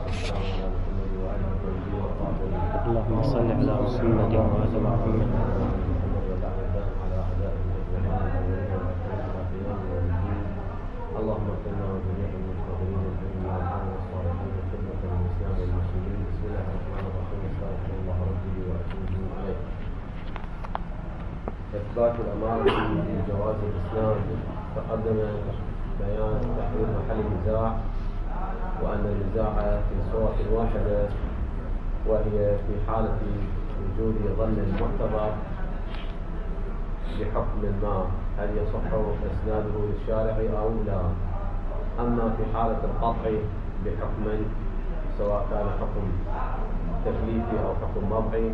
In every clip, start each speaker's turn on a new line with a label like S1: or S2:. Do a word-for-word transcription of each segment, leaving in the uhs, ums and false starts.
S1: اللهم صل على محمد وعلى محمد.
S2: اللهم اغفرنا وجميع المستغفرين الذين آمنوا والصالحين خدمة الإسلام والمسلمين. بسم الله الرحمن الرحيم. استغفر الله ربي وأتوب إليه. إثبات الأمانة في جواز الإسلام. تقدم بيان تحرير محل النزاع، وأن النزاع في صورة واحدة، وهي في حالة وجود ظن معتبر بحكم ما، هل يصح إسناده للشارع أو لا. أما في حالة القطع بحكم سواء كان حكم تكليفي أو حكم وضعي،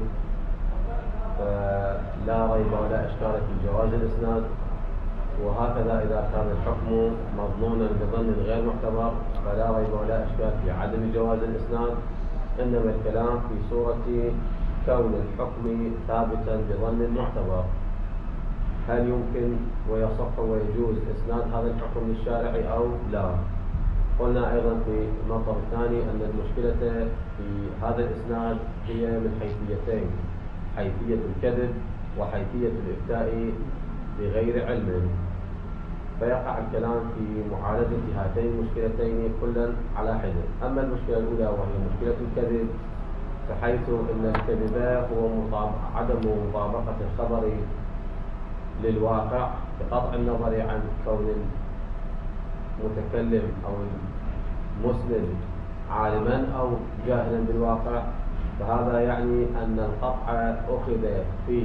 S2: فلا ريب ولا إشكال في جواز الإسناد. وهكذا إذا كان الحكم مظنونا بظن غير معتبر فلا ريب ولا إشكال في عدم جواز الإسناد. إنما الكلام في صورة كون الحكم ثابتا بظن معتبر، هل يمكن ويصح ويجوز إسناد هذا الحكم للشارع أو لا. قلنا أيضا في المطلب الثاني أن المشكلة في هذا الإسناد هي من حيثيتين: حيثية الكذب وحيثية الإفتاء بغير علم. فيقع الكلام في معالجة هاتين المشكلتين كلا على حدة. أما المشكلة الأولى وهي مشكلة الكذب، فحيث أن الكذب هو عدم مطابقة الخبر للواقع بقطع النظر عن كون المتكلم أو المسند عالما أو جاهلا بالواقع. فهذا يعني أن القطع أخذ في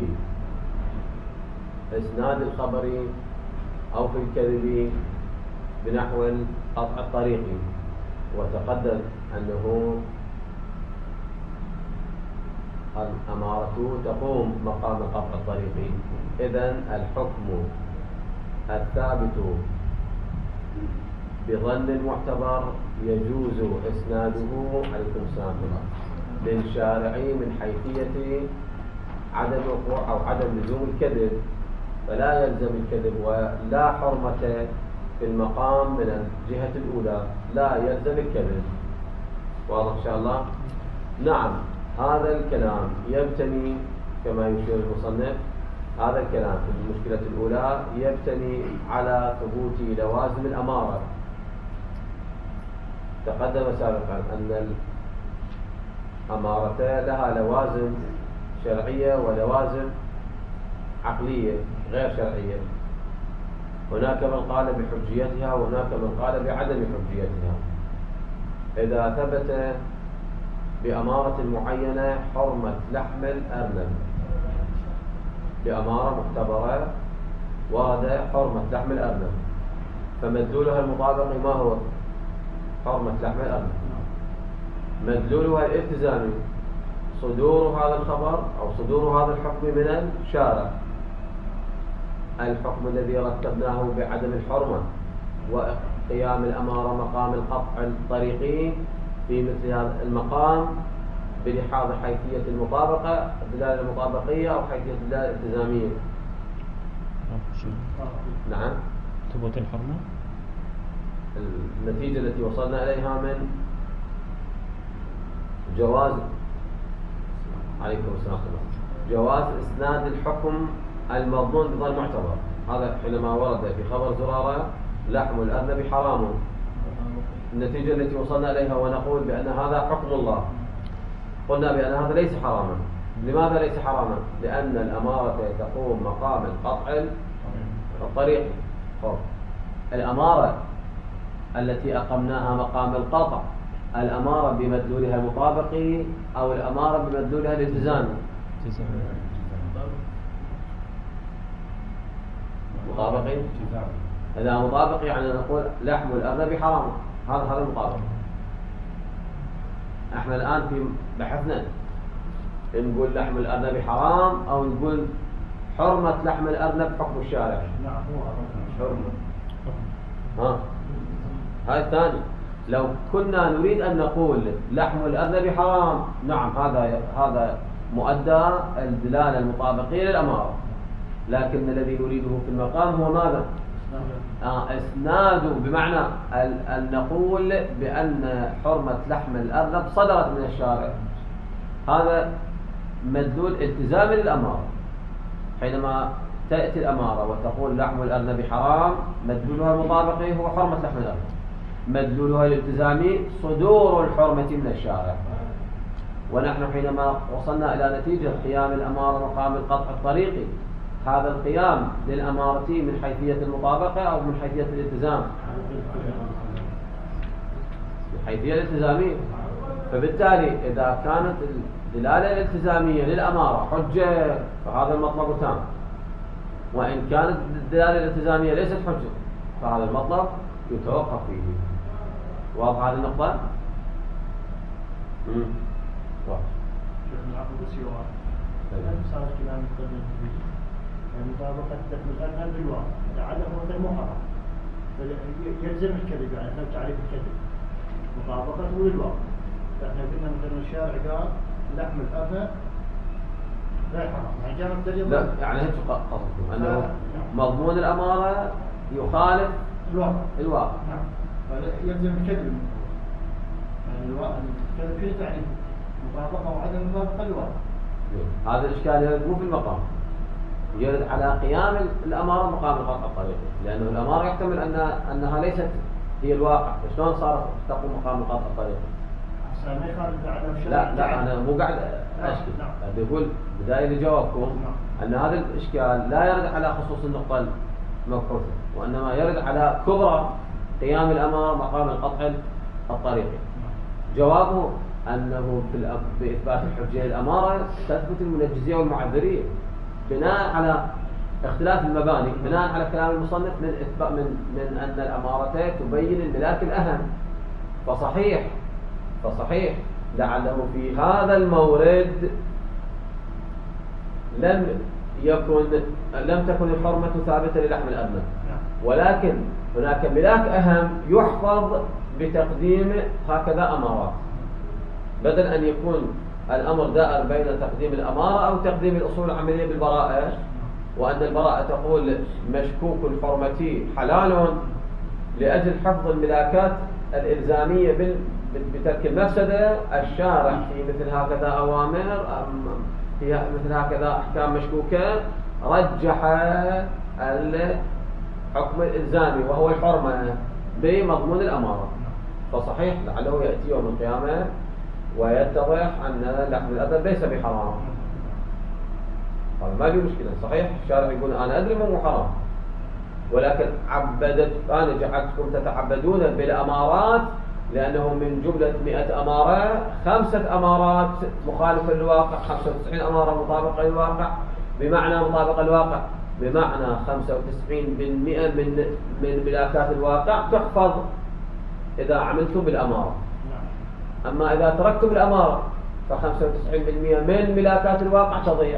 S2: إسناد الخبر أو في الكذب بنحو القطع الطريقي، وتقدم أنه الأمارة تقوم مقام القطع الطريقي. إذن الحكم الثابت بظن معتبر يجوز إسناده عليكم السلام للشارع من حيثية عدم وقوع أو عدم لزوم الكذب، فلا يلزم الكذب ولا حرمة في المقام من الجهة الأولى، لا يلزم الكذب. واضح إن شاء الله؟ نعم، هذا الكلام يبتني كما يشير المصنف، هذا الكلام في المشكلة الأولى يبتني على ثبوت لوازم الأمارة. تقدم سابقا أن الأمارة لها لوازم شرعية ولوازم عقلية غير شرعية. هناك من قال بحجيتها وهناك من قال بعدم حجيتها. إذا ثبت بأمارة معينة حرمة لحم الأرنب، بأمارة معتبرة ورد حرمة لحم الأرنب، فمدلولها المطابق ما هو؟ حرمة لحم الأرنب. مدلولها الالتزامي صدور هذا الخبر أو صدور هذا الحكم من الشارع. الحكم الذي رتبناه بعدم الحرمة وقيام الأمارة مقام القطع الطريقي في مثل هذا المقام بلحاظ حيثية المطابقة، الدلالة المطابقية أو حيثية الدلالة الالتزامية. نعم،
S1: ثبوت الحرمة
S2: النتيجة التي وصلنا إليها من جواز عليكم السلام جواز إسناد الحكم المظنون بظن معتبر. هذا حينما ورد في خبر زرارة لحم الأرنب حرام، النتيجة التي وصلنا إليها ونقول بأن هذا حكم الله، قلنا بأن هذا ليس حراما. لماذا ليس حراما؟ لأن الأمارة تقوم مقام القطع الطريق. الأمارة التي أقمناها مقام القطع، الأمارة بمدلولها المطابقي أو الأمارة بمدلولها الالتزامي؟ مطابقي. إذا مطابق يعني نقول لحم الأرنب حرام، هذا هذا المطابق. احنا الآن في بحثنا نقول لحم الأرنب حرام أو نقول حرمة لحم الأرنب حكم الشارع. حرمة. ها هاي الثاني. لو كنا نريد أن نقول لحم الأرنب حرام، نعم هذا هذا مؤدى الدلالة المطابقية للأمارة، لكن الذي نريده في المقام هو ماذا؟ آه إسناد بمعنى أن نقول بأن حرمة لحم الأرنب صدرت من الشارع، هذا مدلول التزام للأمارة. حينما تأتي الأمارة وتقول لحم الأرنب حرام، مدلولها المطابقي هو حرمة لحم الأرنب، مدلولها الالتزامي صدور الحرمة من الشارع. ونحن حينما وصلنا إلى نتيجة قيام الأمارة مقام القطع الطريقي، هذا القيام للأمارة من حيثية المطابقة أو من حيثية الالتزام؟ من حيثية الالتزامية. فبالتالي إذا كانت الدلالة الالتزامية للأمارة حجة فهذا المطلب تام، وإن كانت الدلالة الالتزامية ليست حجة فهذا المطلب يتوقف فيه. واضح هذه النقطة؟ امم واضح.
S3: شيخنا العفو بس يوم هل صار كلام مقدم يعني مطابقة لحم الأرنب بالواقع عدم مثل محرم يلزم الكذب، يعني احنا تعريف الكذب مطابقته للواقع. فاحنا قلنا مثلا الشارع قال لحم الأرنب لا حرام، يعني جاء الدليل
S2: لا يعني هيك قصدكم أنه مضمون الأمارة يخالف
S3: الواقع
S2: الواقع.
S3: نعم. فيلزم الكذب، يعني الواقع الكذب فيه تعريف مطابقة وعدم مطابقة الواقع.
S2: هذا الإشكال يرد مو في المقام، يرد على قيام الأمارة مقام القطع الطريقي، لأنه الأمارة يحتمل أن أنها ليست هي الواقع، فشلون صارت تقوم مقام القطع الطريقي؟
S3: ما يخالف عدم الشرع.
S2: لا لا أنا مو قاعد أشكي، بقول بداية لجوابكم أن هذا الإشكال لا يرد على خصوص النقطة المبحوثة، وإنما يرد على كبرى قيام الأمارة مقام القطع الطريقي. جوابه أنه بإثبات الحجية للأمارة تثبت المنجزية والمعذرية بناء على اختلاف المباني، بناء على كلام المصنف من إثبات من من أن الأمارة تبين الملاك الأهم. فصحيح فصحيح لعله في هذا المورد لم يكن لم تكن الحرمة ثابتة للحم الأرنب، ولكن هناك ملاك أهم يحفظ بتقديم هكذا أمارات، بدل أن يكون الأمر دائر بين تقديم الأمارة أو تقديم الأصول العملية بالبراءة، وأن البراءة تقول مشكوك الحرمة حلال لأجل حفظ الملاكات الإلزامية بترك المفسدة. الشارع في مثل هكذا أوامر في مثل هكذا أحكام مشكوكة رجح الحكم الإلزامي وهو الحرمة بمضمون الأمارة. فصحيح لعله يأتي يوم القيامة ويتضح أن لحم الأرنب ليس بحرام، هذا ما في مشكلة. صحيح الشارع يقول أنا أدري مو حرام، ولكن عبدت أنا جعلتكم تتعبدون بالأمارات لأنه من جملة مئة أمارة خمسة أمارات مخالفة للواقع، خمسة وتسعين أمارة مطابقة للواقع. بمعنى مطابقة الواقع بمعنى خمسة وتسعين بالمئة من من ملاكات الواقع تحفظ إذا عملتم بالأمارة. أما إذا تركتم الأمارة فخمسة وتسعين بالمئة من ملاكات الواقع تضيع.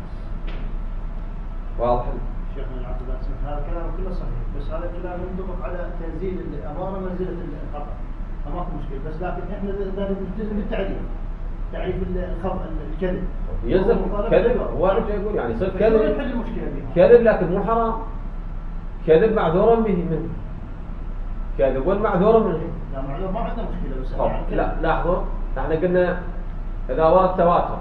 S2: واضح؟
S3: شيخنا العبد هذا الكلام كله صحيح، بس هذا الكلام ينطبق على تنزيل الأمارة منزلة القطع، ما في مشكلة. بس لكن إحنا نلتزم بالتعريف، تعريف الخطأ الكذب
S2: يلزم كذب. هو رجع يقول يعني صرت كذب
S3: يحل المشكلة دي.
S2: كذب لكن مو حرام، كذب معذورا به منه، كذب معذورا منه.
S3: لا معذور ما عندنا مشكلة. بس يعني
S2: لا لاحظوا احنا قلنا إذا ورد تواتر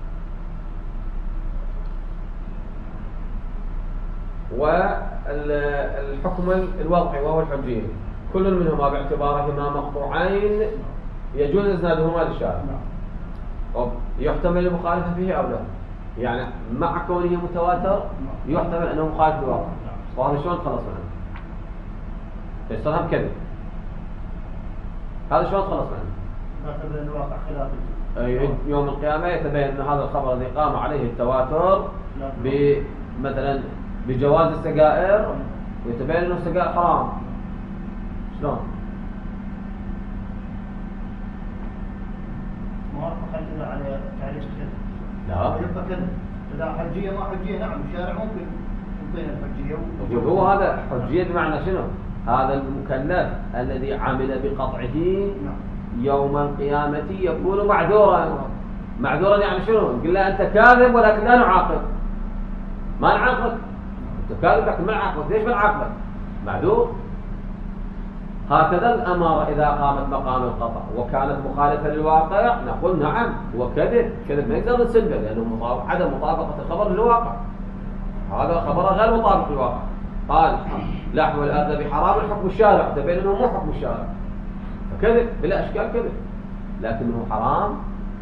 S2: والحكم الوضعي وهو الحجية كل منهما باعتبارهما مقطوعين يجوز إسنادهما للشارع، يحتمل المخالفة فيه أو لا، يعني مع كونه متواتر يحتمل أنه مخالف للواقع. وهذا شلون خلص منه؟ يصيرها بكذب، هذا شلون خلص منه؟
S3: ما تبين الواقع خلافي.
S2: يوم القيامة يتبين أن هذا الخبر الذي قام عليه التواتر مثلا بجواز السجائر يتبين أنه السجائر حرام. شلون؟
S3: موافق كذا على تعريف الكذب؟
S2: لا
S3: يبقى كذب. إذا حجية ما حجية نعم الشارع ممكن يعطينا الحجية.
S2: هو هذا حجية بمعنى شنو؟ هذا المكلف الذي عمل بقطعه يوم القيامة يكون معذورا. معذورا يعني شنو؟ نقول له أنت كاذب ولكن لا نعاقب، ما نعاقبك. أنت كاذب لكن ما نعاقبك. ليش ما نعاقبك؟ معذور. هكذا الأمارة إذا قامت مقام القطع وكانت مخالفة للواقع نقول نعم هو كذب. كذب ما نقدر نسلبه لأنه عدم مطابقة الخبر للواقع، هذا خبر غير مطابق للواقع. قال لحم الأرنب حرام الحكم الشارع، تبين أنه مو حكم الشارع، فكذب بلا أشكال كذب، لكنه حرام.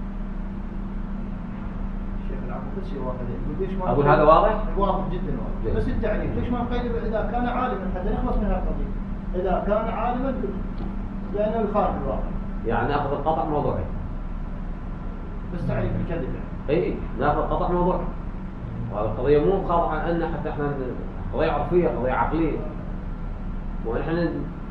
S2: أقول هذا واضح؟
S3: واضح جدا واضح. بس التعريف ليش ما نقيد إذا كان عالما حتى نخلص من هالقضية؟ إذا كان عالما لأنه الخارج الواقع.
S2: يعني ناخذ القطع موضوعي.
S3: بس تعريف الكذب يعني.
S2: إي ناخذ قطع موضوعي. وهذه القضية مو خاضعة أن حتى إحنا قضية عرفية قضية عقلية. ونحن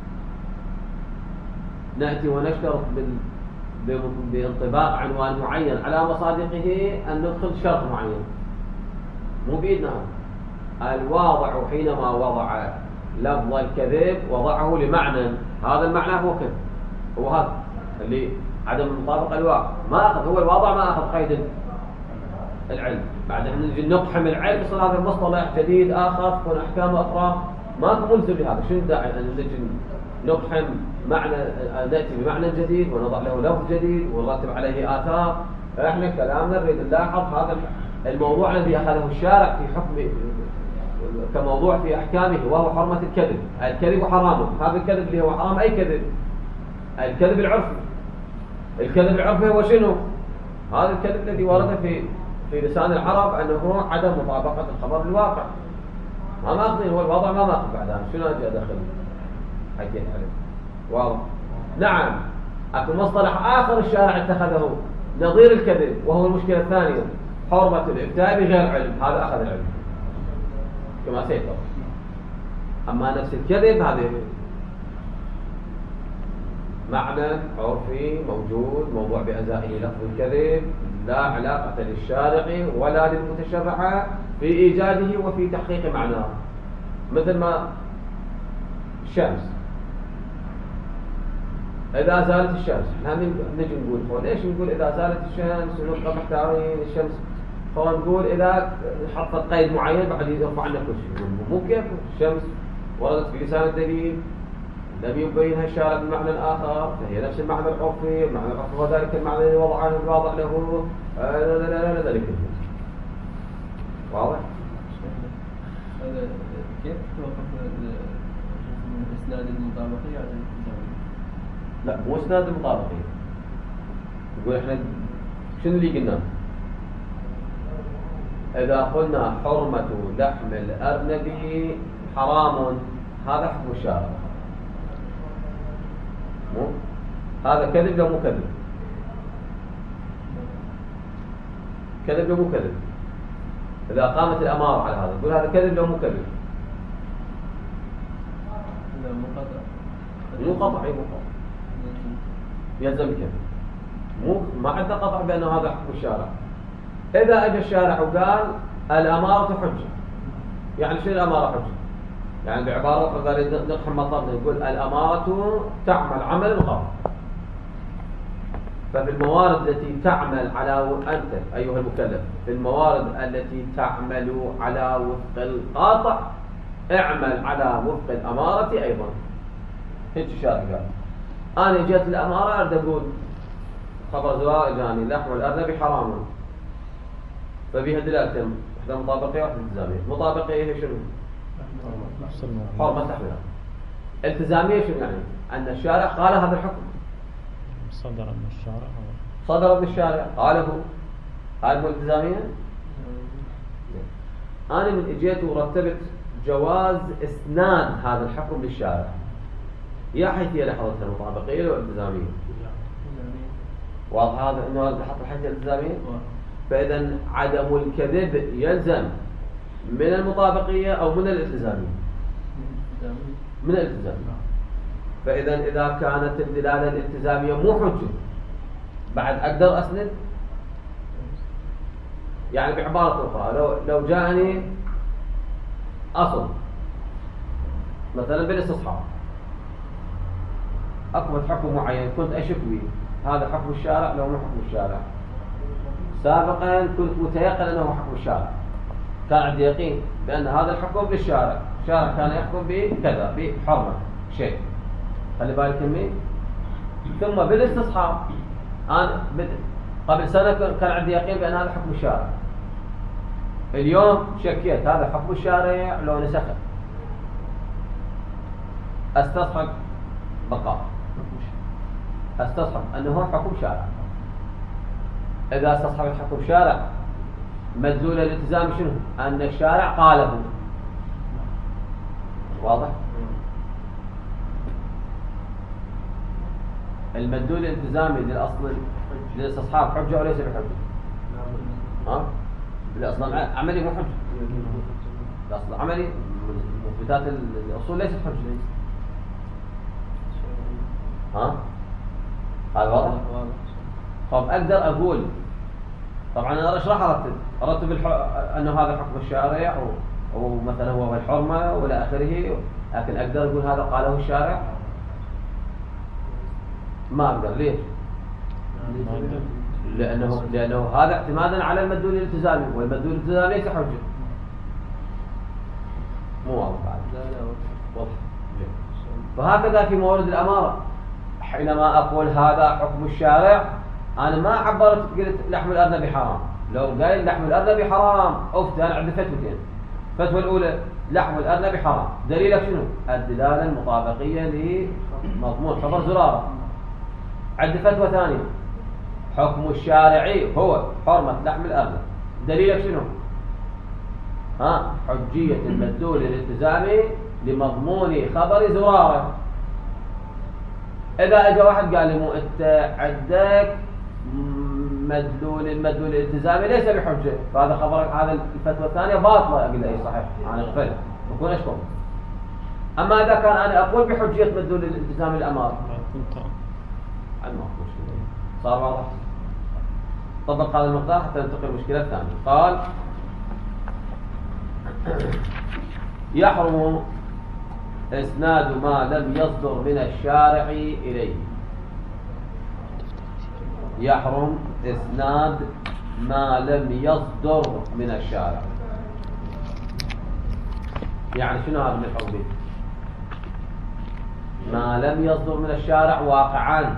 S2: نأتي ونشترط بال بانطباق عنوان معين على مصادقه أن ندخل شرط معين، مو بإيدنا. الواضع حينما وضع لفظ الكذب وضعه لمعنى، هذا المعنى هو كذب، هو هذا اللي عدم المطابقة الواقع. ما أخذ هو الواضع، ما أخذ قيد العلم. بعد أن نجي نقحم العلم يصير هذا مصطلح جديد آخر تكون أحكامه أخرى، ما ملزم بهذا. شو الداعي أن نجي نقحم معنى، نأتي بمعنى جديد ونضع له لفظ جديد ونرتب عليه آثار؟ احنا كلامنا نريد نلاحظ هذا الموضوع الذي أخذه الشارع في حكم كموضوع في أحكامه، وهو حرمة الكذب. الكذب حرام، هذا الكذب اللي هو حرام أي كذب؟ الكذب العرفي. الكذب العرفي هو شنو؟ هذا الكذب الذي ورد في في لسان العرب أنه عدم مطابقة الخبر للواقع. ما ماخذين هو الوضع، ما ماخذ بعدها. شنو أجي أدخل حكيت عليه؟ واضح؟ نعم. أكو مصطلح آخر الشارع اتخذه نظير الكذب، وهو المشكلة الثانية، حرمة الإفتاء بغير علم. هذا أخذ العلم كما سيطر. أما نفس الكذب هذه معنى عرفي موجود موضوع بأزائه لفظ الكذب، لا علاقة للشارع ولا للمتشرع في إيجاده وفي تحقيق معناه. مثل ما الشمس، إذا زالت الشمس، احنا نجي نقول ليش نقول إذا زالت الشمس ونبقى محتارين الشمس، فنقول إذا حطت قيد معين بعد يرفع عنا كل شيء. مو كيف الشمس وردت في لسان الدليل لم يبينها الشارع بمعنى آخر، فهي نفس المعنى العرفي. المعنى العرفي هو ذلك المعنى الذي وضعه الواضع له. لا لا لا لا ذلك واضح؟
S4: هذا كيف توقف إسناد المطابقية على الالتزامية؟
S2: لا مو إسناد المطابقية. يقول إحنا شنو اللي قلنا؟ إذا قلنا حرمة لحم الأرنب حرام، هذا حكم الشارع. مو هذا كذب لو مو كذب؟ كذب لو مو كذب؟ إذا قامت الأمارة على هذا يقول هذا كذب لو مو كذب؟
S4: لا مو قطع.
S2: مو قطع، مو قطع يلزم كذب. مو ما عندنا قطع بأنه هذا حكم الشارع. إذا أجى الشارع وقال الأمارة حجة، يعني شنو الأمارة حجة؟ يعني بعبارة أخرى نقحم مطلبنا نقول الأمارة تعمل عمل القاضي. ففي الموارد التي تعمل على أنت أيها المكلف، في الموارد التي تعمل على وفق القاطع اعمل على وفق الأمارة أيضا. هيك الشارع قال أنا جيت الأمارة أريد أقول خبر زوار إجاني لحم الأرنب حرام، فبيها دلالتين، واحدة مطابقية واحدة التزامية. مطابقية هي شنو؟ حرمة تحملها. التزامية شنو يعني؟ أن الشارع قال هذا الحكم،
S1: صدر من الشارع
S2: صدر من الشارع قاله. هذه التزامية. أنا من إجيت ورتبت جواز إسناد هذا الحكم للشارع، يا حيثية لحظة المطابقية والالتزامية. واضح هذا إنه هذا حط الحيثية الالتزامية. فإذا عدم الكذب يلزم من المطابقية أو من الالتزامية؟ من الالتزامية. فإذا إذا كانت الدلالة الالتزامية مو حجة بعد أقدر أسند. يعني بعبارة أخرى لو لو جاءني أصل مثلا بالاستصحاب، أكمل حكم معين كنت أشك به هذا حكم الشارع لو مو حكم الشارع. سابقا كنت متيقن أنه حكم الشارع، كان عندي يقين بأن هذا الحكم للشارع. الشارع كان يحكم بكذا بحرمة شيء، خلي بالك مني. ثم بالاستصحاب أنا قبل سنة كان عندي يقين بأن هذا حكم الشارع، اليوم شكيت هذا حكم الشارع لو نسخه، استصحب بقاء، استصحب أنه حكم شارع. إذا استصحبت حكم شارع مدلول الالتزام شنو؟ أن الشارع قاله. واضح؟ المدلول الالتزامي للأصل للاستصحاب حجة وليس بحجة؟ ها؟ بالأصل عملي مو حجة. الأصل عملي مثبتات الأصول ليست حجة. ها؟ هذا واضح؟ طب أقدر أقول طبعا أنا إيش راح أرتب؟ أرتب الح... أنه هذا حكم الشارع أو, أو مثلا هو الحرمة وإلى آخره، لكن أقدر أقول هذا قاله الشارع؟ ما أقدر. ليش؟ لأنه لأنه هذا اعتمادا على المدلول الالتزامي، والمدلول الالتزامي ليس حجة. مو واضح بعد؟
S4: لا لا
S2: واضح. فهكذا في مورد الأمارة، حينما أقول هذا حكم الشارع أنا ما عبرت قلت لحم الأرنب حرام. لو قال لحم الأرنب حرام أفتى أنا عندي فتوتين. الفتوى الأولى لحم الأرنب حرام، دليلك شنو؟ الدلالة المطابقية لمضمون خبر زرارة. عندي فتوى ثانية حكم الشارعي هو حرمة لحم الأرنب، دليلك شنو؟ ها حجية المدلول الالتزامي لمضمون خبر زرارة. إذا أجا واحد قال لي مو أنت عندك مدلول المدلول الالتزامي ليس بحجة، فهذا خبرك هذا الفتوى الثانية باطلة. أقول له أي صحيح أنا غفلت بكون أشكر. أما إذا كان أنا أقول بحجية مدلول الالتزامي الأمر صار واضح. طبق هذا المقدار حتى ننتقل للمشكلة الثانية. قال يحرم إسناد ما لم يصدر من الشارع إليه. يحرم إسناد ما لم يصدر من الشارع. يعني شنو هذا من الحكم؟ ما لم يصدر من الشارع واقعا.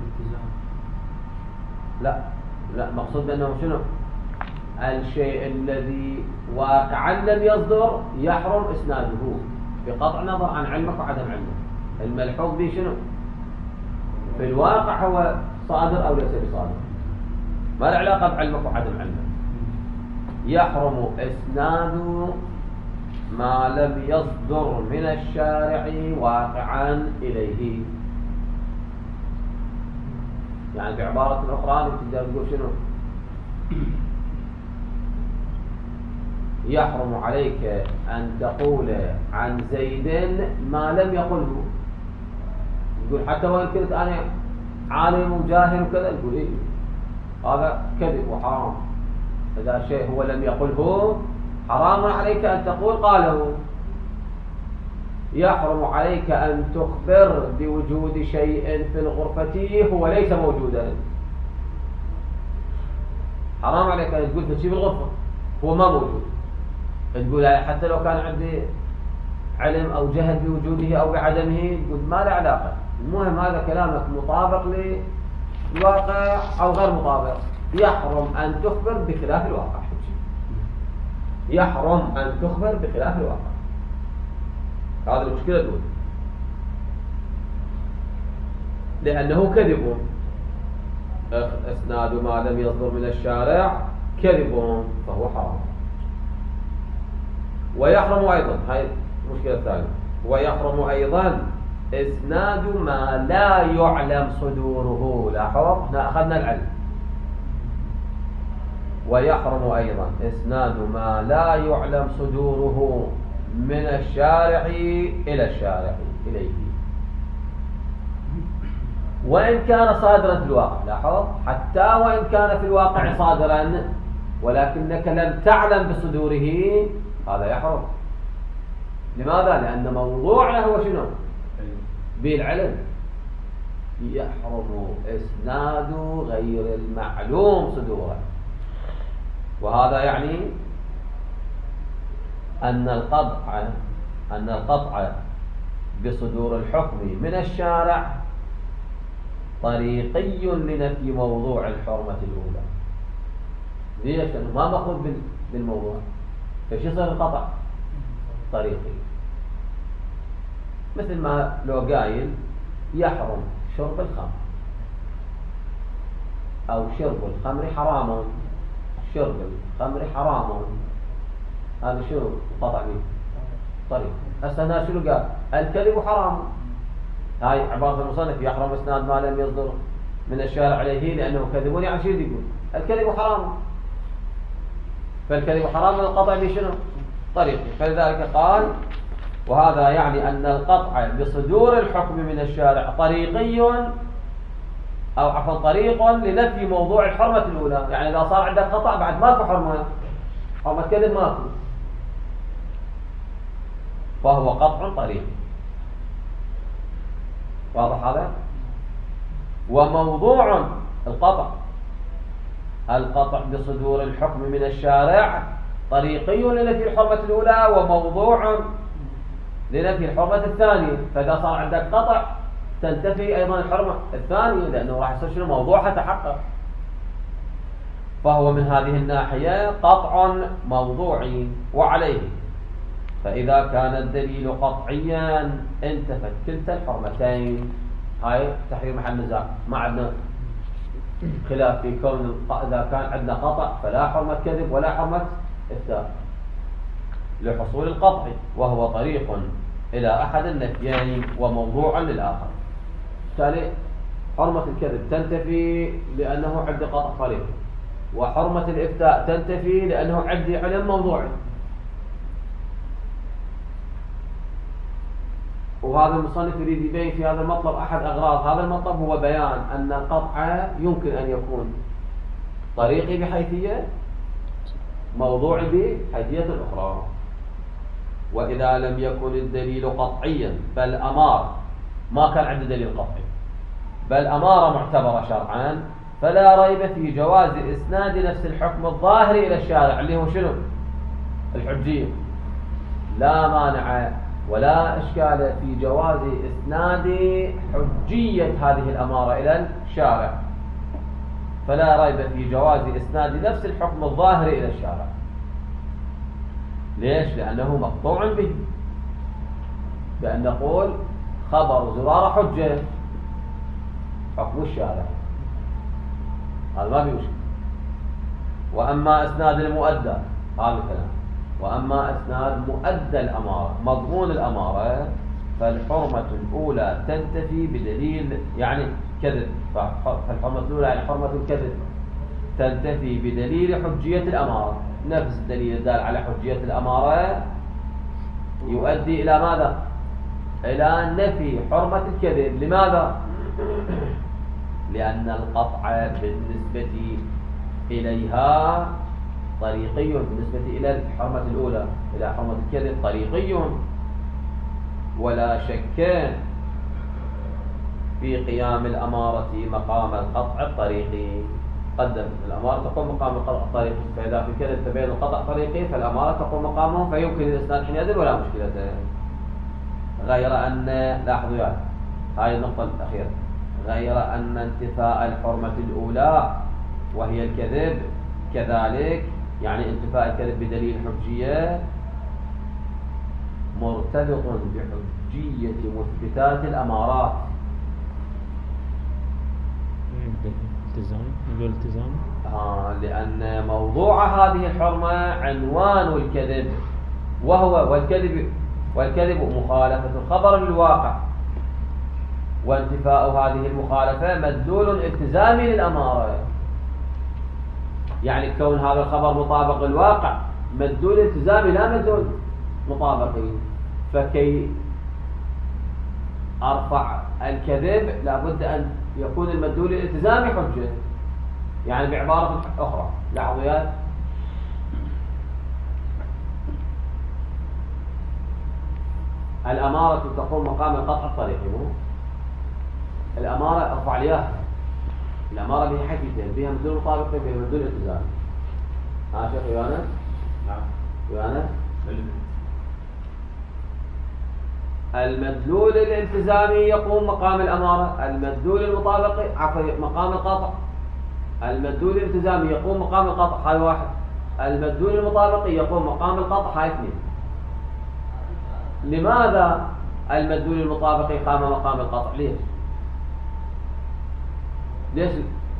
S2: لا لا مقصود بأنه شنو؟ الشيء الذي واقعا لم يصدر يحرم إسناده بقطع نظر عن علمك وعدم علمك. الملحوظ به شنو؟ في الواقع هو صادر أو ليس بصادر، ما له علاقة بعلمك وعدم علمك. يحرم إسناد ما لم يصدر من الشارع واقعا إليه. يعني بعبارة أخرى تقدر تقول شنو؟ يحرم عليك أن تقول عن زيد ما لم يقله. يقول حتى وإن كنت أنا عالم وجاهل وكذا، يقول إيه هذا كذب وحرام. إذا شيء هو لم يقله حرام عليك أن تقول قاله. يحرم عليك أن تخبر بوجود شيء في الغرفة هو ليس موجودا. حرام عليك أن تقول في الغرفة هو ما موجود. تقول حتى لو كان عندي علم أو جهل بوجوده أو بعدمه، تقول ما له علاقة، المهم هذا كلامك مطابق للواقع أو غير مطابق. يحرم أن تخبر بخلاف الواقع. يحرم أن تخبر بخلاف الواقع. هذا المشكلة الأولى، لأنه كذب. إسناد ما لم يصدر من الشارع كذب فهو حرام. ويحرم أيضا، هاي المشكلة الثانية، ويحرم أيضا إسناد ما لا يعلم صدوره. لاحظ احنا أخذنا العلم. ويحرم أيضا إسناد ما لا يعلم صدوره من الشارع إلى الشارع إليه، وإن كان صادرا في الواقع. لاحظ حتى وإن كان في الواقع صادرا ولكنك لم تعلم بصدوره، هذا يحرم. لماذا؟ لأن موضوعنا هو شنو؟ بالعلم. يحرم إسناد غير المعلوم صدوره. وهذا يعني أن القطع أن القطع بصدور الحكم من الشارع طريقي لنفي موضوع الحرمة الأولى. ليش؟ لأنه ما مأخوذ بالموضوع، فش يصير القطع؟ طريقي. مثل ما لو قايل يحرم شرب الخمر أو شرب الخمر حرام، شرب الخمر حرام، هذا شنو القطع به؟ طريق. هسه هنا شنو قال؟ الكذب حرام. هاي عبارة المصنف يحرم اسناد ما لم يصدر من الشارع عليه لأنه كذبون، يعني شو يقول؟ الكذب حرام. فالكذب حرام من القطع بشنو؟ طريق. فلذلك قال وهذا يعني أن القطع بصدور الحكم من الشارع طريقي أو عفوا طريق لنفي موضوع الحرمة الأولى. يعني إذا صار عندك قطع بعد ماكو حرمة، حرمة كذب ماكو، فهو قطع طريقي. واضح هذا؟ وموضوع القطع القطع بصدور الحكم من الشارع طريقي لنفي الحرمة الأولى وموضوع لنفي الحرمة الثانية. فإذا صار عندك قطع تنتفي أيضا الحرمة الثانية، لأنه راح يصير شنو؟ موضوعها تحقق. فهو من هذه الناحية قطع موضوعي. وعليه فإذا كان الدليل قطعيا انتفت كلتا الحرمتين. هاي تحرير محل نزاع، ما عندنا خلاف في كون إذا كان عندنا قطع فلا حرمة كذب ولا حرمة إفتاء لحصول القطع، وهو طريق إلى أحد النفيين وموضوع للآخر. بالتالي حرمة الكذب تنتفي لأنه عندي قطع طريق، وحرمة الإفتاء تنتفي لأنه عندي علم موضوعي. وهذا المصنف يريد يبين في هذا المطلب أحد أغراض هذا المطلب، هو بيان أن القطع يمكن أن يكون طريقي بحيثية، موضوعي بحيثية أخرى. وإذا لم يكن الدليل قطعيا بل أمار، ما كان عنده دليل قطعي بل أمارة معتبرة شرعا، فلا ريب في جواز إسناد نفس الحكم الظاهر إلى الشارع اللي هو شنو؟ الحجية. لا مانع ولا إشكال في جواز إسناد حجية هذه الأمارة إلى الشارع، فلا ريب في جواز إسناد نفس الحكم الظاهر إلى الشارع. ليش؟ لأنه مقطوع به، بأن نقول خبر زرارة حجة حكم الشارع، هذا ما في مشكلة. وأما إسناد المؤدى هذا الكلام، وأما إسناد مؤدى الأمارة مضمون الأمارة فالحرمة الأولى تنتفي بدليل يعني كذب، فالحرمة الأولى يعني حرمة الكذب تنتفي بدليل حجية الأمارة. نفس الدليل الدال على حجية الأمارة يؤدي إلى ماذا؟ إلى نفي حرمة الكذب. لماذا؟ لأن القطع بالنسبة إليها طريقي، بالنسبة إلى الحرمة الأولى إلى حرمة الكذب طريقي، ولا شك في قيام الأمارة مقام القطع الطريقي. قدم الأمارة تقوم مقام القطع الطريقي، فإذا في الكذب تبين القطع طريقي فالأمارة تقوم مقامه، فيمكن الإسناد حينئذ ولا مشكلة. غير أن لاحظوا يعني هاي النقطة الأخيرة، غير أن انتفاء الحرمة الأولى وهي الكذب كذلك، يعني انتفاء الكذب بدليل حجية مرتبط بحجية مثبتات الأمارات.
S1: التزام نقول التزام
S2: آه لأن موضوع هذه الحرمة عنوان الكذب، وهو والكذب والكذب مخالفة الخبر للواقع، وانتفاء هذه المخالفة مدلول التزامي للأمارة. يعني كون هذا الخبر مطابق للواقع مدلول التزامي لا مدلول مطابقي. فكي أرفع الكذب لابد أن يكون المدلول الالتزامي حجة. يعني بعبارة أخرى لاحظوا الأمارة تقوم مقام القطع الطريقي. الأمارة ارفع ليها، الأمارة بها حكيتين، بها مدلول مطابق بها مدلول التزام. ها شيخ يوانا؟
S5: نعم
S2: يوانا؟ المدلول الالتزامي يقوم مقام الأمارة، المدلول المطابقي عفوا مقام القطع. المدلول الالتزامي يقوم مقام القطع، هاي واحد. المدلول المطابقي يقوم مقام القطع، هاي اثنين. لماذا المدلول المطابقي قام مقام القطع؟ ليش؟ ليش؟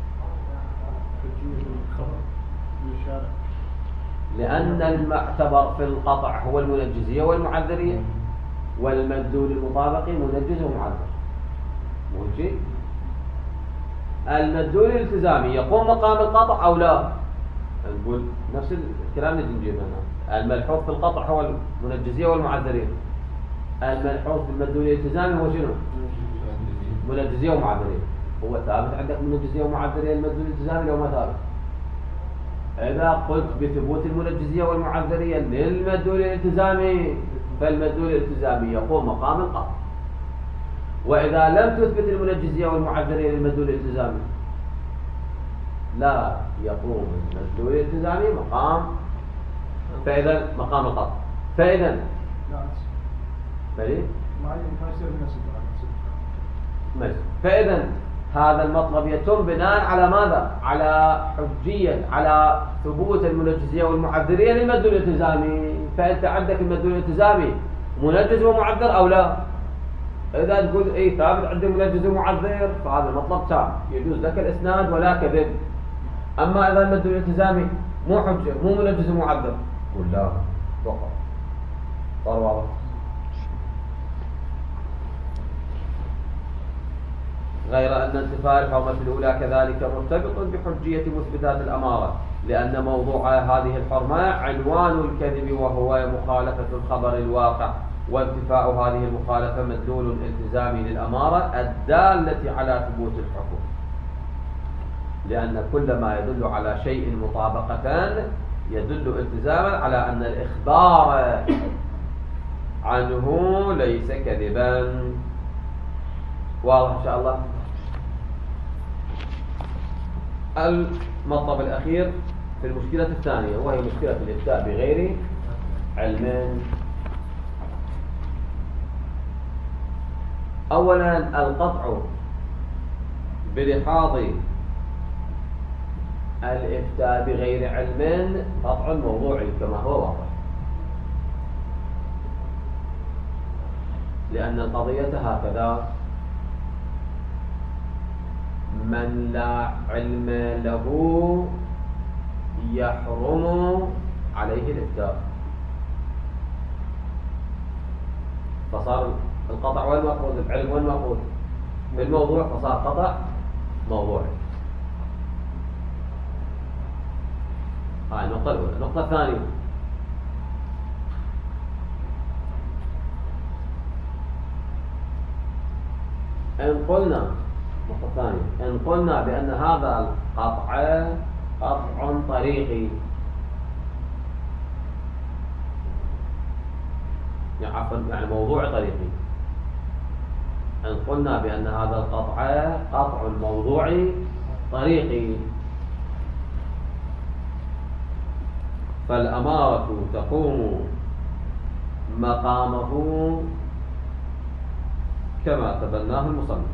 S2: لأن المعتبر في القطع هو المنجزية والمعذرية، والمدلول المطابقي منجز ومعذر. مو شيء؟ المدلول الالتزامي يقوم مقام القطع أو لا؟ نقول نفس الكلام اللي نجيبه هنا. الملحوظ في القطع هو المنجزية والمعذرية. الملحوظ في المدلول الالتزامي هو شنو؟ منجزية ومعذرية. هو ثابت عندك منجزية ومعذرية المدلول الالتزامي لو ما ثابت؟ إذا قلت بثبوت المنجزية والمعذرية للمدلول الالتزامي فالمدلول الالتزامي يقوم مقام القطع. وإذا لم تثبت المنجزية والمعذرية للمدلول الالتزامي لا يقوم المدلول الالتزامي مقام فإذا مقام القطع. فإذا
S3: لا
S2: فإذا
S3: ما يصير نفس
S2: فإذا هذا المطلب يتم بناء على ماذا؟ على حجية، على ثبوت المنجزية والمعذرية للمدلول الالتزامي. فأنت عندك المدلول الالتزامي منجز ومعذر أو لا؟ إذا تقول إيه ثابت عندي منجز ومعذر فهذا المطلب تام، يجوز لك الإسناد ولا كذب. أما إذا المدلول الالتزامي مو حجة مو منجز ومعذر قل لا فقط. صار واضح؟ غير أن انتفاء الحرمة الأولى كذلك مرتبط بحجية مثبتات الأمارة، لأن موضوع هذه الحرمة عنوان الكذب وهو مخالفة الخبر الواقع، وانتفاء هذه المخالفة مدلول التزامي للأمارة الدالة على ثبوت الحكم، لأن كل ما يدل على شيء مطابقة يدل التزاما على أن الإخبار عنه ليس كذبا. واضح إن شاء الله؟ المطلب الأخير في المشكلة الثانية وهي مشكلة الإفتاء بغير علم. أولا القطع بلحاظ الإفتاء بغير علم قطع موضوعي كما هو واضح، لأن القضية هكذا: من لا علم له يحرم عليه الإفتاء. فصار القطع وين مأخوذ؟ العلم وين مأخوذ؟ بالموضوع، فصار قطع موضوعي. هاي النقطة الأولى. النقطة الثانية: إن قلنا النقطة الثانية إن قلنا بأن هذا القطع قطع طريقي، يعني عفوا يعني موضوع طريقي، إن قلنا بأن هذا القطع قطع موضوعي طريقي فالأمارة تقوم مقامه كما تبناه المصنف.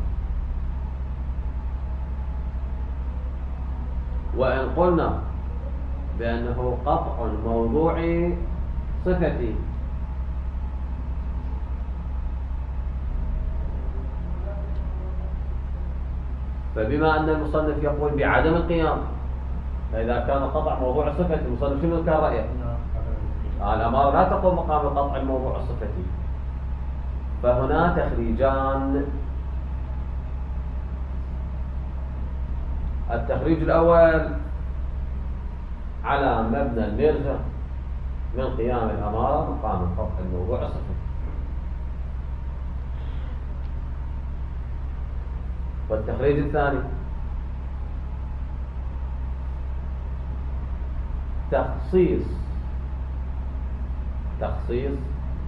S2: وإن قلنا بأنه قطع موضوعي صفتي فبما أن المصنف يقول بعدم القيام، فإذا كان قطع موضوع صفتي المصنف شنو كان رأيه؟ الأمارة لا تقوم مقام قطع الموضوع الصفتي. فهنا تخريجان: التخريج الأول على مبنى المرجع من قيام الأمارة مقام قطع الموضوع الصفتي، والتخريج الثاني تخصيص تخصيص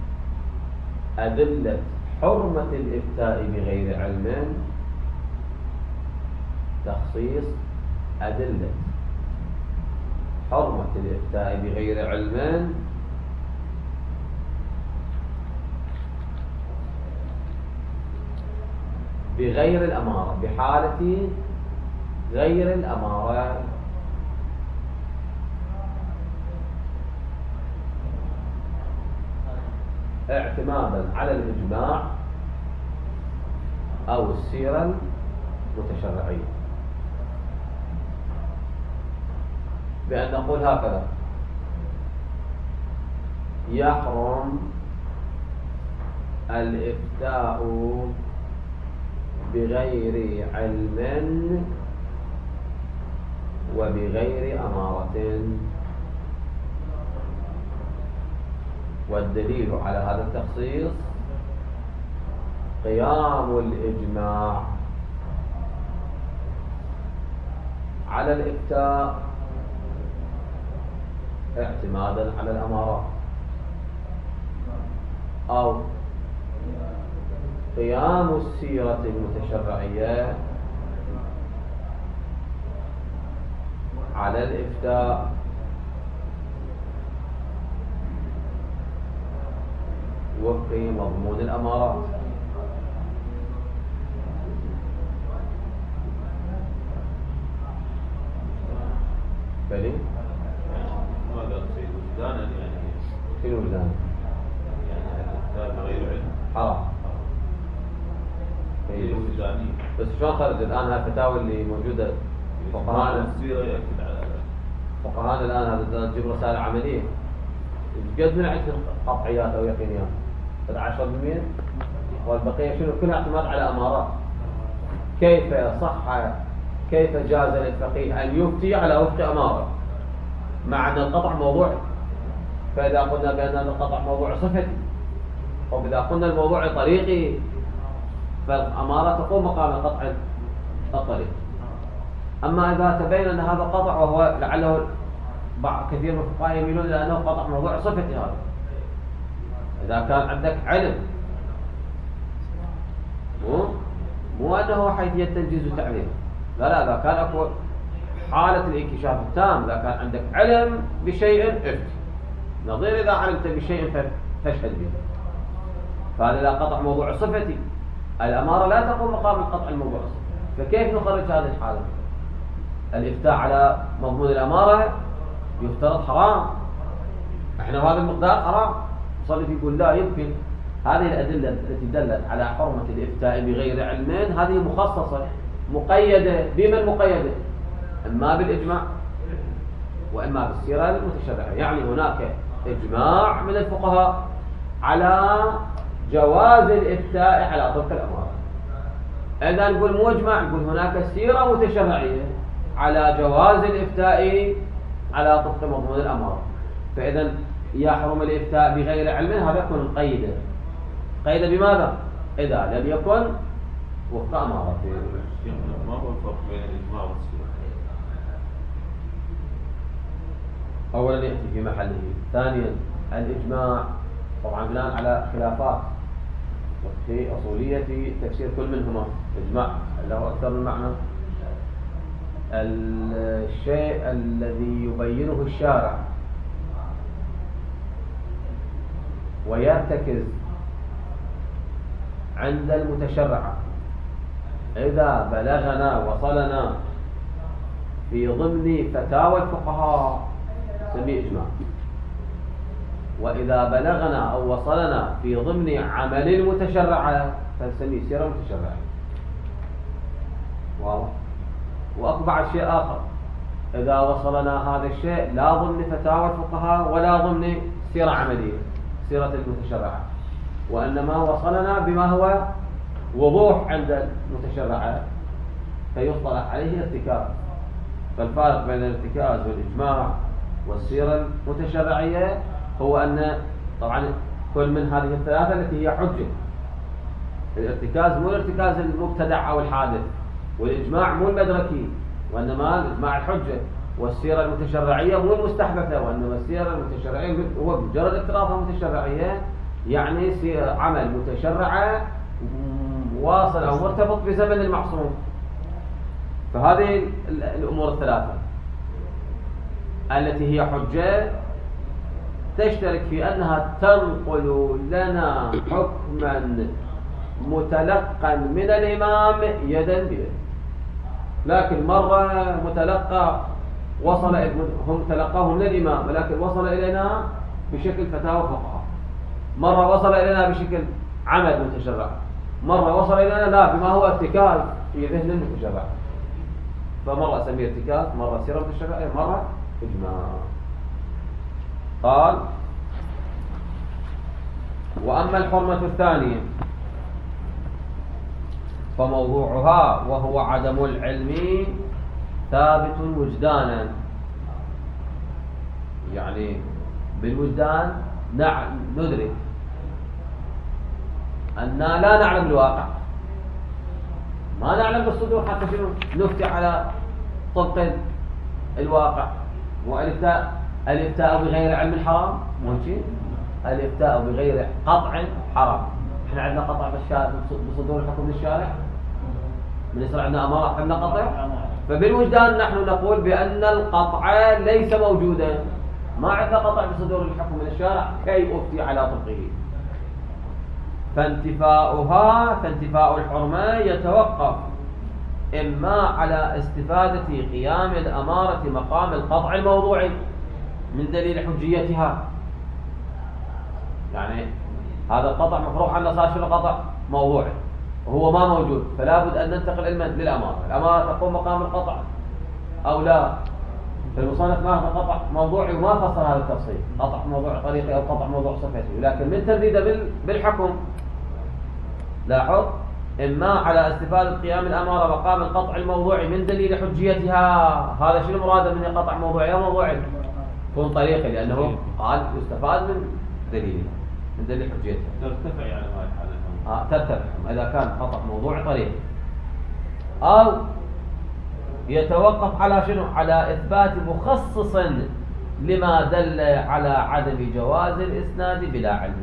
S2: أدلة حرمة الإفتاء بغير علم تخصيص أدلة حرمة الإفتاء بغير علم بغير الأمارة، بحالة غير الأمارة. اعتمادا على الإجماع أو السيرة المتشرعية، بأن نقول هكذا: يحرم الإفتاء بغير علم وبغير أمارة. والدليل على هذا التخصيص قيام الإجماع على الإفتاء اعتمادا على الأمارات، أو قيام السيرة المتشرعية على الإفتاء وفق مضمون الأمارات. بلي
S5: ماذا سيد وجدانا يعني
S2: شنو وجدان؟
S5: يعني الإفتاء بغير علم
S2: حرام.
S5: هي وجدانية.
S2: بس شلون خرج الآن هالفتاوى اللي موجودة فقهاء
S5: السيرة يأكد على
S2: فقهاء الآن هذا تجيب رسالة عملية قد من عندهم قطعيات أو يقينيات؟ عشرة بالمئة والبقية شنو؟ كلها اعتماد على أمارات. كيف صح كيف جاز للفقيه أن يفتي على وفق أمارة مع أن القطع موضوعي؟ فإذا قلنا بأن القطع موضوع صفتي، أو إذا قلنا الموضوع طريقي، فالأمارة تقوم مقام القطع الطريق. أما إذا تبين أن هذا قطع وهو لعله بعض كثير من الفقهاء يميلون إلى أنه قطع موضوع صفتي، هذا إذا كان عندك علم، مو مو أنه حيثية تنجيز وتعليم، لا لا، إذا كان أكو حالة الانكشاف التام، إذا كان عندك علم بشيء افتي، نظير إذا علمت بشيء فاشهد به. فهذا لا قطع موضوع صفتي، الأمارة لا تقوم مقام القطع الموضوع الصفتي. فكيف نخرج هذه الحالة؟ الإفتاء على مضمون الأمارة يفترض حرام، احنا بهذا المقدار حرام. مصنف يقول لا يمكن. هذه الأدلة التي دلت على حرمة الإفتاء بغير علم هذه مخصصة مقيدة. بمن مقيدة؟ إما بالإجماع وإما بالسيرة المتشرعة. يعني هناك إجماع من الفقهاء على جواز الإفتاء على طرق الأمارة. إذا نقول مو إجماع، نقول هناك سيرة متشرعية على جواز الإفتاء على طرق مضمون الأمارة. فإذا يحرم الإفتاء بغير علم، هذا يكون قيدا. قيدا بماذا؟ إذا لم يكن وفق أمارة.
S5: ما هو الفرق بين الإجماع والسيرة؟
S2: أولا يأتي في محله. ثانيا الإجماع طبعا بناء على خلافات في أصولية تفسير كل منهما. إجماع له أكثر من معنى. الشيء الذي يبينه الشارع ويرتكز عند المتشرع إذا بلغنا وصلنا في ضمن فتاوى الفقهاء نسميه إجماع، وإذا بلغنا أو وصلنا في ضمن عمل المتشرع فنسميه سيرة متشرعة. واضح؟ وأكو بعد شيء آخر، إذا وصلنا هذا الشيء لا ضمن فتاوى الفقهاء ولا ضمن سيرة عملية سيرة المتشرعة، وإنما وصلنا بما هو وضوح عند المتشرعة فيصطلح عليه ارتكاز. فالفارق بين الارتكاز والإجماع والسيرة المتشرعية هو أن طبعا كل من هذه الثلاثة التي هي حجة. الارتكاز مو الارتكاز المبتدع أو الحادث، والإجماع مو المدركي وإنما الإجماع الحجة، والسيرة المتشرعية مو المستحدثة وإنما السيرة المتشرعية هو مجرد اقتراضها متشرعية، يعني عمل متشرعة واصل أو مرتبط بزمن المعصوم. فهذه الأمور الثلاثة التي هي حجة تشترك في أنها تنقل لنا حكما متلقا من الإمام يدا بيد، لكن مرة متلقى وصل هم تلقاه من الإمام ولكن وصل إلينا بشكل فتاوى فقهاء، مرة وصل إلينا بشكل عمل متشرع، مرة وصل إلينا لا بما هو ارتكاز في ذهن المتشرع، فمرة أسميه ارتكاز، مرة سيرة متشرعية، مرة إجماع. قال: وأما الحرمة الثانية فموضوعها وهو عدم العلم ثابت وجدانا، يعني بالوجدان ندرك أننا لا نعلم الواقع، ما نعلم بالصدور حتى شنو نفتي على طبق الواقع. والإفتاء الإفتاء بغير علم حرام، مو شيء الإفتاء بغير قطع حرام. احنا عندنا قطع بالشارع بصدور الحكم من الشارع، من يصير عندنا أمارة حمل قطع، فبالوجدان نحن نقول بأن القطع ليس موجودا، ما عندنا قطع بصدور الحكم من الشارع كي أفتي على طبقه. فانتفاؤها فانتفاء الحرمة يتوقف إما على استفادة قيام الأمارة مقام القطع الموضوعي من دليل حجيتها، يعني هذا القطع مفروض عنه صار شنو قطع موضوعي وهو ما موجود، فلا بد أن ننتقل المن للأمارة، الأمارة تقوم مقام القطع أو لا. فالمصنف ما هذا قطع موضوعي وما فصل هذا التفصيل، قطع موضوع طريقي أو قطع موضوع صفتي، لكن من ترديده بالحكم لاحظ إما على استفادة قيام الأمارة مقام القطع الموضوعي من دليل حجيتها. هذا شنو مراده من قطع موضوعي أو موضوعي؟ يكون طريقي لأنه قال يستفاد من دليل من دليل حجيتها،
S5: ترتفع يعني هاي الحالة.
S2: آه ترتفع إذا كان قطع موضوعي طريقي، أو يتوقف على شنو؟ على إثبات مخصص لما دل على عدم جواز الإسناد بلا علم.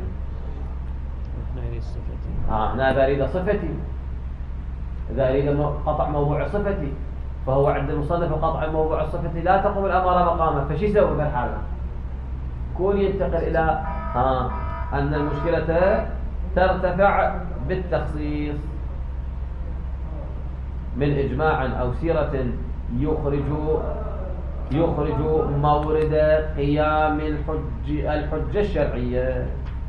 S2: ها هنا إذا أريد صفتي، إذا أريد قطع موضوع صفتي، فهو عند المصنف قطع الموضوع الصفتي لا تقوم الأمارة مقامه، فشي يسوي في الحالة؟ كون ينتقل إلى ها أن المشكلة ترتفع بالتخصيص من إجماع أو سيرة يخرج يخرج مورد قيام الحج الحجة الشرعية.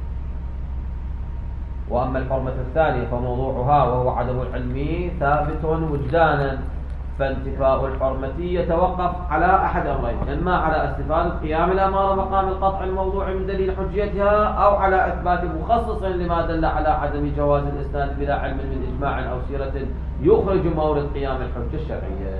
S2: وأما الحرمة الثانية فموضوعها وهو عدم العلم ثابت وجدانا، فانتفاء الحرمة يتوقف على أحد أمرين: إما على استفادة قيام الأمارة مقام القطع الموضوع من دليل حجيتها، أو على إثبات مخصص لما دل على عدم جواز الإسناد بلا علم من إجماع أو سيرة يخرج مورد قيام الحجة الشرعية.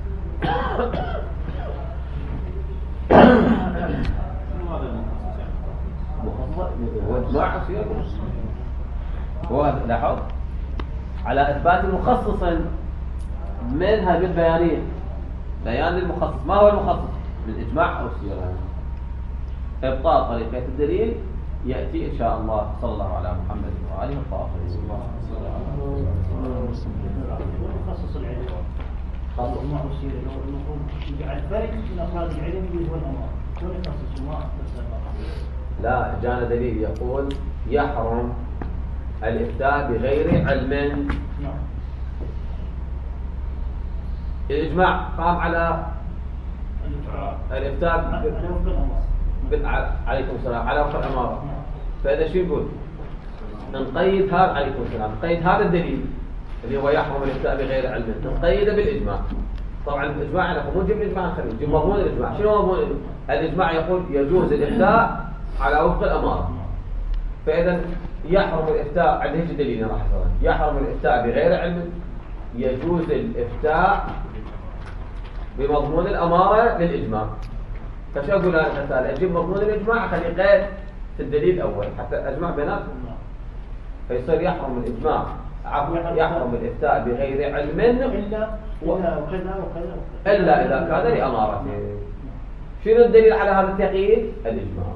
S2: هو إجماع سيرة هو لاحظ على إثبات مخصص من هذه البيانين، بيان المخصص. ما هو المخصص؟ من إجماع أو سيرة. إبطال طريقة الدليل يأتي إن شاء الله. صلى الله على محمد وآله الطاهرين.
S3: مخصص العلم خاصة إجماع والسيرة لو المفروض يجعل فرق من أفراد العلم اللي هو الأمر، شلون يخصص ما
S2: لا جانا دليل يقول يحرم الإفتاء بغير علم.
S3: نعم.
S2: الإجماع قام على الإفتاء عليكم السلام على وفق الأمارة. فإذا شو يقول؟ نقيد هذا عليكم السلام نقيد هذا الدليل اللي هو يحرم الإفتاء بغير علم، نقيده بالإجماع. طبعا الإجماع أنا مو نجيب الإجماع خليه نجيب مضمون الإجماع. شنو مضمون الإجماع؟ يقول يجوز الإفتاء على وفق الأمارة. فإذا يحرم الإفتاء عند هيك دليل راح يصير يحرم الإفتاء بغير علم، يجوز الإفتاء بمضمون الأمارة للإجماع. فشو أقول أنا مثلا أجيب مضمون الإجماع أخلي قيد في الدليل الأول حتى أجمع بيناتهم، فيصير يحرم الإجماع يحرم الإفتاء بغير علم
S3: إلا وكذا وكذا
S2: إلا إذا كان لأمارته. شنو الدليل على هذا التقييد؟ الإجماع.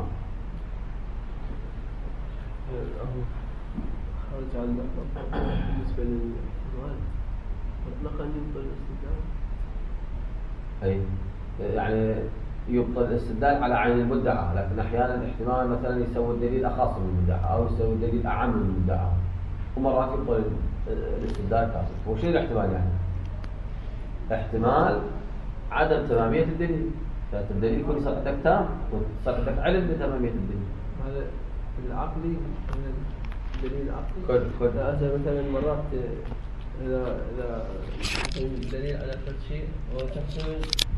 S4: خارج عن بالنسبة للمال مطلقا يبطل الاستدلال.
S2: أي يعني يبطل الاستدلال على عين المدعى، لكن أحيانا احتمال مثلا يسوي الدليل أخص من المدعى أو يسوي الدليل أعم من المدعى. ومرات يبطل الاستبدال كامل. وشنو الاحتمال يعني؟ احتمال عدم تمامية الدليل، فالدليل يكون صحتك تام وصحتك علم بتمامية الدليل.
S4: هذا العقلي الدليل العقلي.
S2: كل كل
S4: هذا مثلا مرات إذا إذا الدليل على كل شيء وتحتمل